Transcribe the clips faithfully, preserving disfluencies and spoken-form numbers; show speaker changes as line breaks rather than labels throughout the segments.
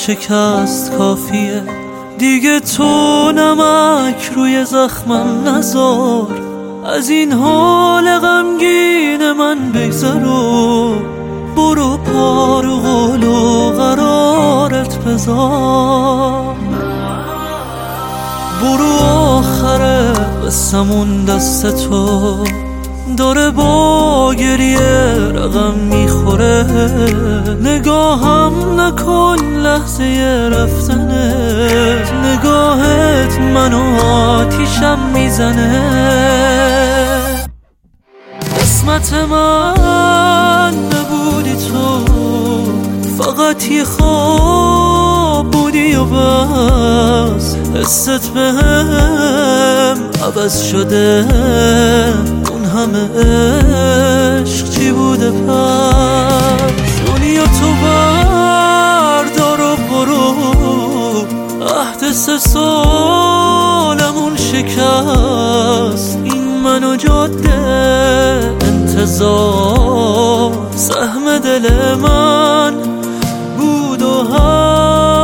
شکست کافیه، دیگه تو نمک روی زخمم نذار. از این حال غمگین من بگذرو، برو پار و قول و قرارت بذار. برو آخره بسمون دست تو داره با گریه رقم میخوره. نگاهم نکن لحظه رفتنت، نگاهت منو آتیشم میزنه. قسمت من نبودی تو، فقط یه خواب بودی و بس. حست بهم عوض شده، اون همه عشق چی بوده پس؟ دنیا تو بردار و برو، عهد سه سالمون شکست. این منو جاده انتظار، سهم دل من بود و هست.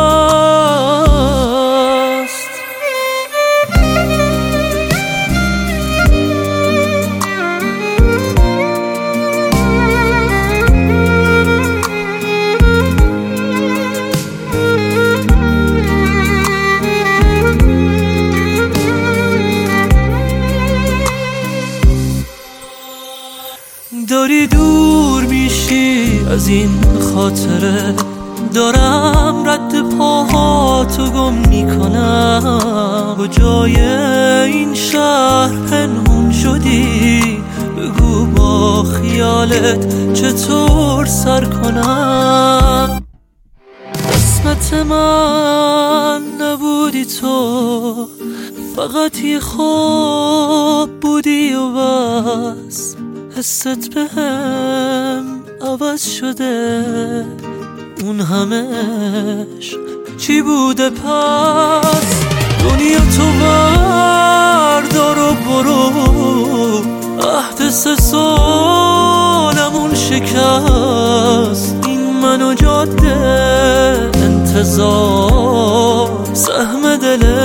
داری دور میشی از این خاطره، دارم رد پاهاتو گم میکنم. کجای این شهر پنهون شدی؟ بگو با خیالت چطور سر کنم. قسمت من نبودی تو، فقط یه خواب بودی و بس. حست بهم عوض شده، اون همش چی بوده پس؟ دنیا تو بردار و برو، عهد سه سالمون شکست. این منو جاده انتظار، سهم دل